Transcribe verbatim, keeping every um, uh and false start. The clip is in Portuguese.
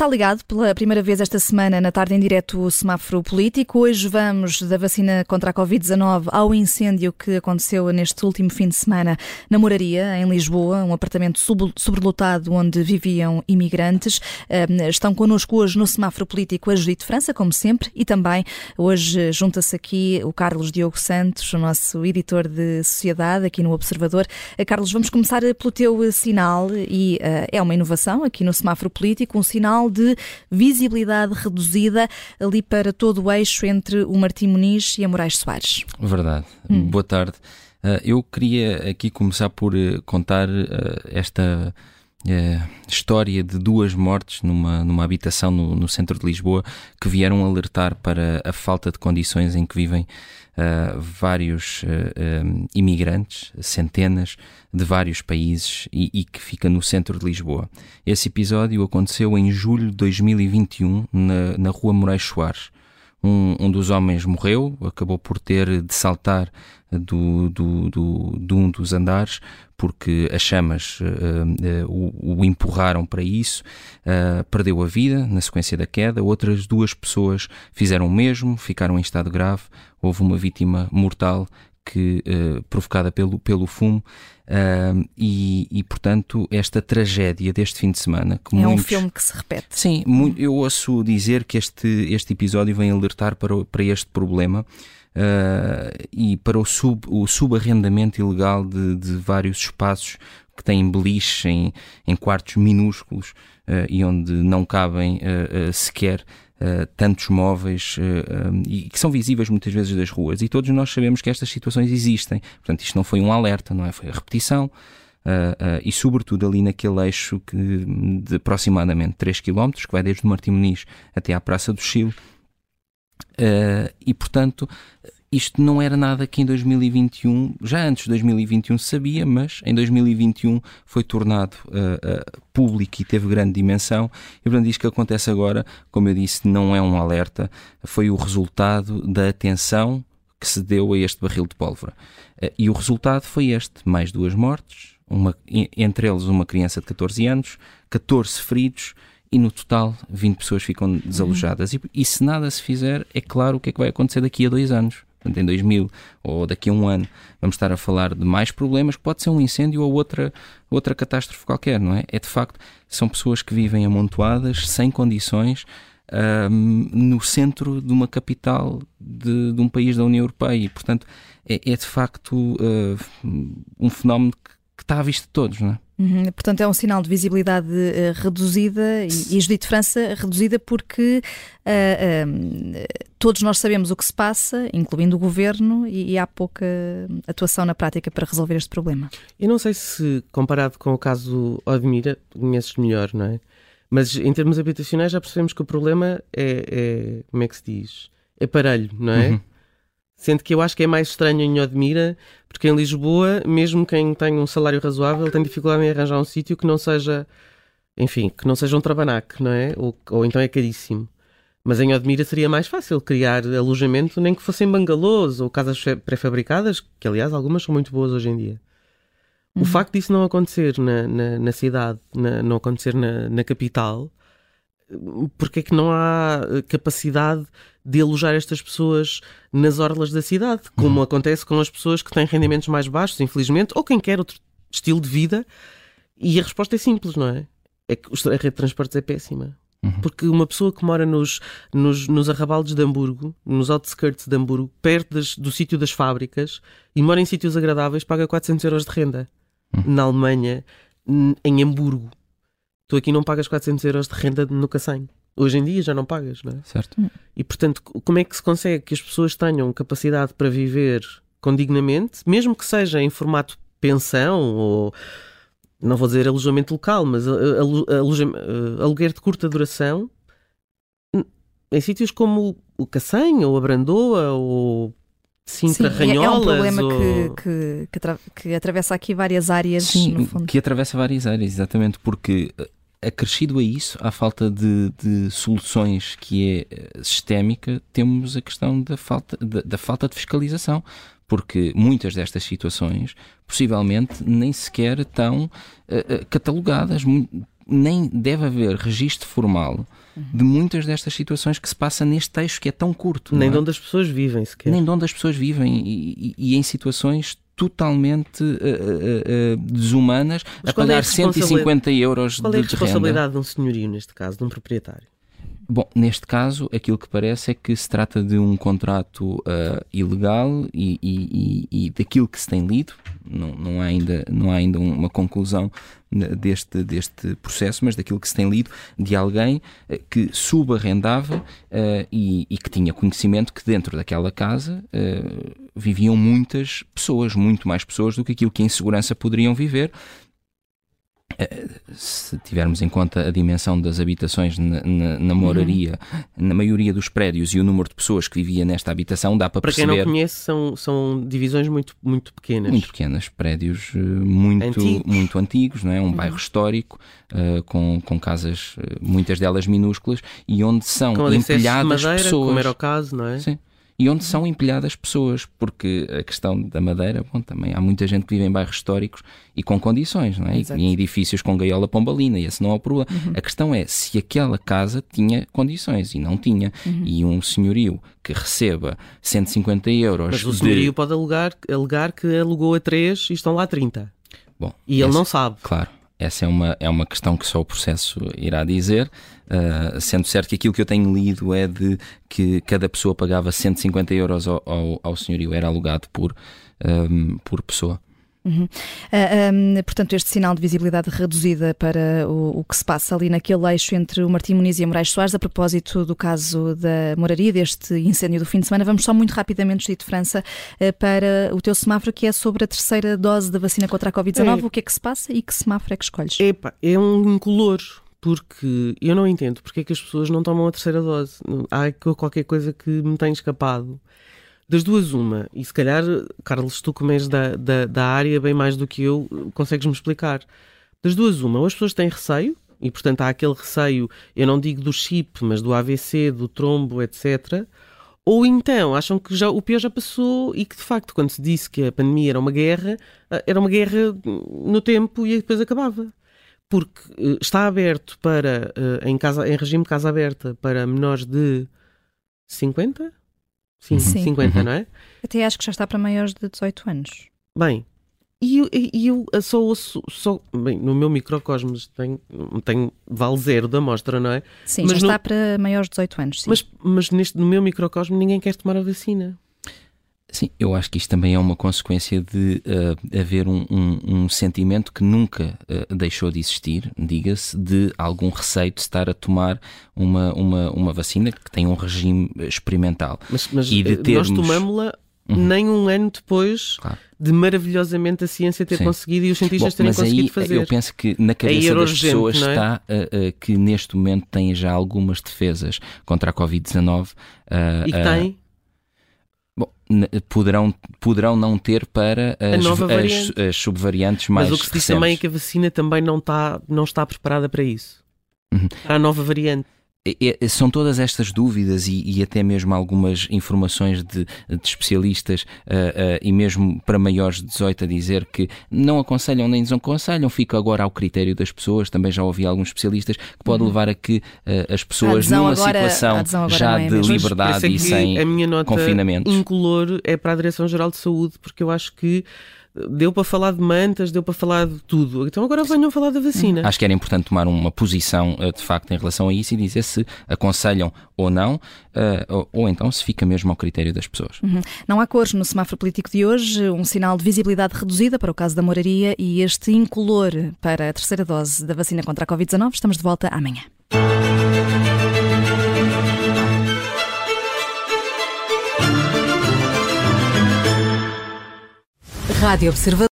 Está ligado pela primeira vez esta semana na tarde em direto o semáforo político. Hoje vamos da vacina contra a covid dezanove ao incêndio que aconteceu neste último fim de semana na Moraria, em Lisboa, um apartamento sobrelotado onde viviam imigrantes. Estão connosco hoje no semáforo político a Judite França, como sempre, e também hoje junta-se aqui o Carlos Diogo Santos, o nosso editor de Sociedade aqui no Observador. Carlos, vamos começar pelo teu sinal e uh, é uma inovação aqui no semáforo político, um sinal de visibilidade reduzida ali para todo o eixo entre o Martim Muniz e a Moraes Soares. Verdade. Hum. Boa tarde. Uh, eu queria aqui começar por uh, contar uh, esta uh, história de duas mortes numa, numa habitação no, no centro de Lisboa que vieram alertar para a falta de condições em que vivem Uh, vários uh, um, imigrantes, centenas de vários países e, e que fica no centro de Lisboa. Esse episódio aconteceu em julho de dois mil e vinte e um na, na rua Moraes Soares. Um, um dos homens morreu, acabou por ter de saltar do, do, do, de um dos andares porque as chamas uh, uh, o, o empurraram para isso, uh, perdeu a vida na sequência da queda. Outras duas pessoas fizeram o mesmo, ficaram em estado grave. Houve uma vítima mortal que, uh, provocada pelo, pelo fumo uh, e, e, portanto, esta tragédia deste fim de semana... Que é muitos... um filme que se repete. Sim, muito, eu ouço dizer que este, este episódio vem alertar para, o, para este problema uh, e para o, sub, o subarrendamento ilegal de, de vários espaços que têm beliche em, em quartos minúsculos uh, e onde não cabem uh, uh, sequer Uh, tantos móveis uh, um, e que são visíveis muitas vezes das ruas, e todos nós sabemos que estas situações existem. Portanto, isto não foi um alerta, não é? Foi a repetição uh, uh, e sobretudo ali naquele eixo que, de aproximadamente três quilómetros, que vai desde o Martim Muniz até à Praça do Chile, uh, e portanto isto não era nada que em dois mil e vinte e um, já antes de dois mil e vinte e um se sabia, mas em dois mil e vinte e um foi tornado uh, uh, público e teve grande dimensão. E portanto isto que acontece agora, como eu disse, não é um alerta, foi o resultado da atenção que se deu a este barril de pólvora. Uh, e o resultado foi este, mais duas mortes, uma, entre eles uma criança de catorze anos, catorze feridos, e no total vinte pessoas ficam desalojadas. Uhum. E, e se nada se fizer, é claro o que é que vai acontecer daqui a dois anos. Portanto, em dois mil ou daqui a um ano vamos estar a falar de mais problemas, que pode ser um incêndio ou outra, outra catástrofe qualquer, não é? É de facto, são pessoas que vivem amontoadas, sem condições, um, no centro de uma capital de, de um país da União Europeia e, portanto, é, é de facto uh, um fenómeno que, que está à vista de todos, não é? Uhum, portanto é um sinal de visibilidade uh, reduzida e, e Judite França reduzida porque uh, um, todos nós sabemos o que se passa, incluindo o Governo, e, e há pouca atuação na prática para resolver este problema. Eu não sei se, comparado com o caso Odmira, conheces melhor, não é? Mas em termos habitacionais já percebemos que o problema é, é como é que se diz? É parelho, não é? Uhum. Sendo que eu acho que é mais estranho em Odmira, porque em Lisboa, mesmo quem tem um salário razoável tem dificuldade em arranjar um sítio que não seja, enfim, que não seja um trabanac, não é? Ou, ou então é caríssimo. Mas em Odmira seria mais fácil criar alojamento, nem que fossem bangalôs ou casas pré-fabricadas, que aliás algumas são muito boas hoje em dia. Uhum. O facto disso não acontecer na, na, na cidade, na, não acontecer na, na capital, porque é que não há capacidade de alojar estas pessoas nas orlas da cidade, como uhum. acontece com as pessoas que têm rendimentos mais baixos, infelizmente, ou quem quer outro estilo de vida? E a resposta é simples, não é? É que a rede de transportes é péssima. Uhum. Porque uma pessoa que mora nos, nos, nos arrabaldes de Hamburgo, nos outskirts de Hamburgo, perto das, do sítio das fábricas, e mora em sítios agradáveis, paga quatrocentos euros de renda. Uhum. Na Alemanha, em Hamburgo. Tu aqui não pagas quatrocentos euros de renda no Cacém. Hoje em dia já não pagas, não é? Certo. E, portanto, como é que se consegue que as pessoas tenham capacidade para viver condignamente, mesmo que seja em formato pensão ou, não vou dizer alojamento local, mas aluguer de curta duração, em sítios como o Cacém, ou a Brandoa, ou Sintra, Sim, Ranholas... é um problema ou... que, que, que, atra- que atravessa aqui várias áreas. Sim, no fundo. que atravessa várias áreas, exatamente, porque acrescido a isso, à falta de, de soluções que é sistémica, temos a questão da falta, da, da falta de fiscalização, porque muitas destas situações possivelmente nem sequer estão uh, catalogadas. nem deve haver registro formal de muitas destas situações que se passa neste eixo que é tão curto. Nem não é? de onde as pessoas vivem sequer. Nem de onde as pessoas vivem e, e, e em situações totalmente uh, uh, uh, desumanas. Mas a pagar é a cento e cinquenta euros qual de, é a de responsabilidade renda. de um senhorio, neste caso, de um proprietário? Bom, neste caso, aquilo que parece é que se trata de um contrato uh, ilegal e, e, e, e daquilo que se tem lido, não, não, há ainda, não há ainda uma conclusão deste, deste processo, mas daquilo que se tem lido de alguém uh, que subarrendava uh, e, e que tinha conhecimento que dentro daquela casa uh, viviam muitas pessoas, muito mais pessoas do que aquilo que em segurança poderiam viver. Se tivermos em conta a dimensão das habitações na, na, na moraria, uhum. na maioria dos prédios e o número de pessoas que vivia nesta habitação, dá para, para perceber... Para quem não conhece, são, são divisões muito, muito pequenas. Muito pequenas, prédios muito antigos, muito antigos não é? Um uhum. bairro histórico, uh, com, com casas, muitas delas minúsculas, e onde são com empilhadas de madeira, pessoas... como era o caso, não é? Sim. E onde são empilhadas pessoas, porque a questão da madeira, bom, também há muita gente que vive em bairros históricos e com condições, não é? E em edifícios com gaiola pombalina, e esse não é o problema. Uhum. A questão é se aquela casa tinha condições, e não tinha. Uhum. E um senhorio que receba cento e cinquenta euros... Mas o de... senhorio pode alegar, alegar que alugou a três e estão lá trinta. Bom, e ele essa, não sabe. Claro. Essa é uma, é uma questão que só o processo irá dizer, uh, sendo certo que aquilo que eu tenho lido é de que cada pessoa pagava cento e cinquenta euros ao, ao, ao senhorio, era alugado por, um, por pessoa. Uhum. Uh, um, portanto, este sinal de visibilidade reduzida para o, o que se passa ali naquele eixo entre o Martim Muniz e a Moraes Soares, a propósito do caso da moraria, deste incêndio do fim de semana. Vamos só muito rapidamente, José de França, uh, para o teu semáforo, que é sobre a terceira dose da vacina contra a covid dezanove. É. O que é que se passa e que semáforo é que escolhes? Epa, é um incolor, porque eu não entendo porque é que as pessoas não tomam a terceira dose. Há qualquer coisa que me tem escapado. Das duas, uma, e se calhar, Carlos, tu como és da, da, da área bem mais do que eu, consegues-me explicar. Das duas, uma, ou as pessoas têm receio, e portanto há aquele receio, eu não digo do chip, mas do A V C, do trombo, etcétera. Ou então acham que já, o pior já passou e que de facto, quando se disse que a pandemia era uma guerra, era uma guerra no tempo e depois acabava. Porque está aberto para, em, casa, em regime de casa aberta, para menores de cinquenta? Sim, Sim, cinquenta, uhum. não é? Até acho que já está para maiores de dezoito anos. Bem, e eu, e eu só ouço, só, bem, no meu microcosmos tenho, tenho vale zero da amostra, não é? Sim, mas já no, está para maiores de dezoito anos, sim. Mas, mas neste, no meu microcosmo ninguém quer tomar a vacina. Sim, eu acho que isto também é uma consequência de uh, haver um, um, um sentimento que nunca uh, deixou de existir, diga-se, de algum receio de estar a tomar uma, uma, uma vacina que tem um regime experimental. Mas, mas e de termos... nós tomamos-la uhum. nem um ano depois claro. de maravilhosamente a ciência ter Sim. conseguido e os cientistas Bom, terem mas conseguido aí, fazer. Eu penso que na cabeça das pessoas é? está uh, uh, que neste momento têm já algumas defesas contra a covid dezanove. Uh, e que uh, têm? Bom, poderão, poderão não ter para as, as, as subvariantes mais recentes. Mas o que se diz também é que a vacina também não está, não está preparada para isso. Uhum. Para a nova variante. É, é, são todas estas dúvidas e, e até mesmo algumas informações de, de especialistas uh, uh, e mesmo para maiores de dezoito a dizer que não aconselham nem desaconselham, fica agora ao critério das pessoas. Também já ouvi alguns especialistas que pode uhum. levar a que uh, as pessoas numa agora, situação já é de liberdade e sem a minha nota confinamentos. Incolor é para a Direção-Geral de Saúde, porque eu acho que deu para falar de mantas, deu para falar de tudo. Então agora venham falar da vacina. Acho que era importante tomar uma posição de facto em relação a isso e dizer se aconselham ou não, ou, ou então se fica mesmo ao critério das pessoas. Uhum. Não há cores no semáforo político de hoje, um sinal de visibilidade reduzida para o caso da moraria e este incolor para a terceira dose da vacina contra a covid dezanove. Estamos de volta amanhã. Rádio Observador.